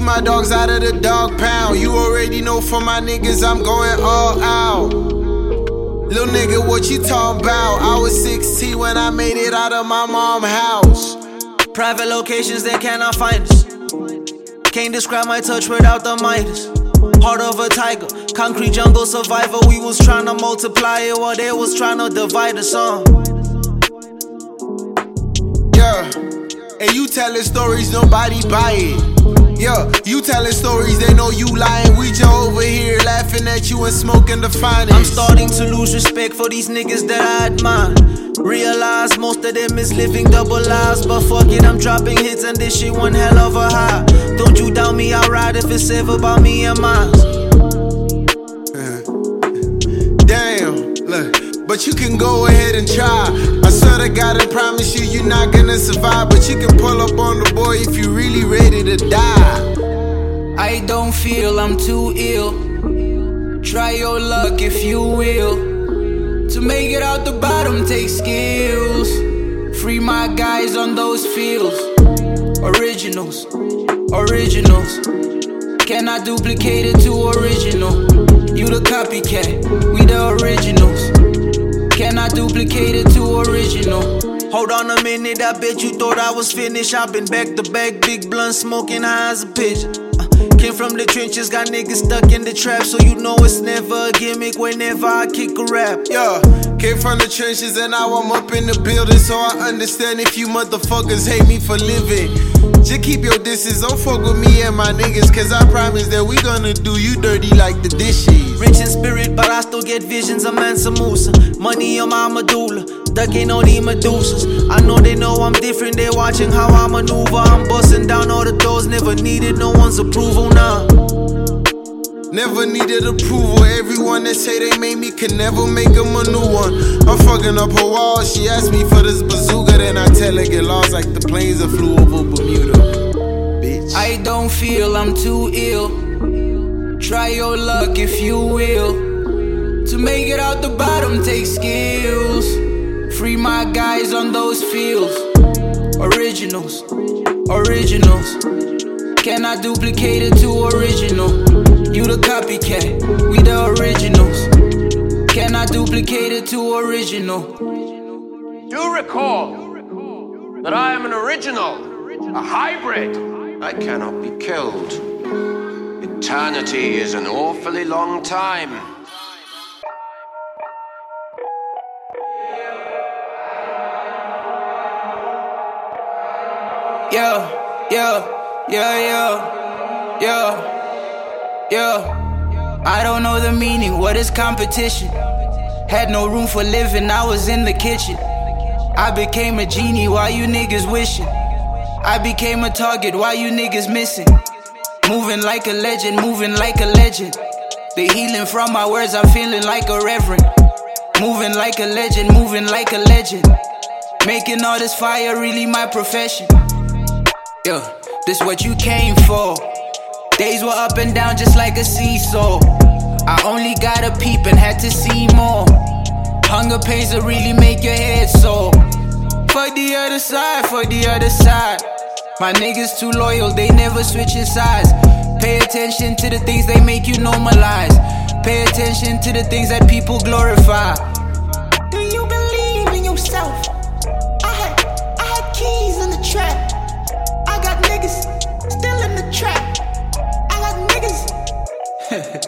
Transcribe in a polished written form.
my dogs out of the dog pound. You already know for my niggas I'm going all out. Lil' nigga, what you talking about? I was 16 when I made it out of my mom's house. Private locations, they cannot find us. Can't describe my touch without the Midas. Heart of a tiger, concrete jungle survivor. We was tryna multiply it while they was tryna divide us on. Yeah, and you telling stories, nobody buy it. Yeah, you telling stories, they know you lying. We just over here laughing at you and smoking the finest. I'm starting to lose respect for these niggas that I admire. Realize most of them is living double lives, but fuck it, I'm dropping hits and this shit one hell of a high. Don't you doubt me, I'll ride if it's ever about me and mine. Damn, look, but you can go ahead and try. I swear to God, I promise you, you're not gonna survive. But you can pull up on the boy if you really ready to die. I don't feel I'm too ill. Try your luck if you will. To make it out the bottom takes skills. Free my guys on those fields. Originals, originals. Cannot duplicate it to original. You the copycat, we the originals. Cannot duplicate it to original. Hold on a minute, I bet you thought I was finished. I've been back to back, big blunt smoking high as a pigeon. Came from the trenches, got niggas stuck in the trap, so you know it's never a gimmick whenever I kick a rap. Yeah, came from the trenches and now I'm up in the building, so I understand if you motherfuckers hate me for living. Just keep your distance, don't fuck with me and my niggas, cause I promise that we gonna do you dirty like the dishes. Rich in spirit, but I still get visions of Mansa Musa. Money on my medulla, ducking all these Medusas. I know they know I'm different, they watching how I maneuver. I'm busting down all the doors, never needed no one's approval now. Never needed approval, everyone that say they made me can never make them a new one. I'm fucking up her wall, she asked me for this bazooka, then I tell her get lost like the planes that flew over Bermuda. Bitch. I don't feel I'm too ill. Try your luck if you will. To make it out the bottom takes skills. Free my guys on those fields. Originals, originals. Cannot duplicate it to original. You the copycat, we the originals. Cannot duplicate it to original. Do recall that I am an original, a hybrid. I cannot be killed. Eternity is an awfully long time. Yeah. I don't know the meaning, what is competition? Had no room for living, I was in the kitchen. I became a genie, why you niggas wishing? I became a target, why you niggas missing? Moving like a legend, moving like a legend. The healing from my words, I'm feeling like a reverend. Moving like a legend, moving like a legend. Making all this fire really my profession. Yeah, this what you came for. Days were up and down just like a seesaw. I only got a peep and had to see more. Hunger pains will really make your head sore. Fuck the other side, fuck the other side. My niggas too loyal, they never switching sides. Pay attention to the things they make you normalize. Pay attention to the things that people glorify. Do you believe in yourself? I had keys in the trap. I got niggas still in the trap. I got niggas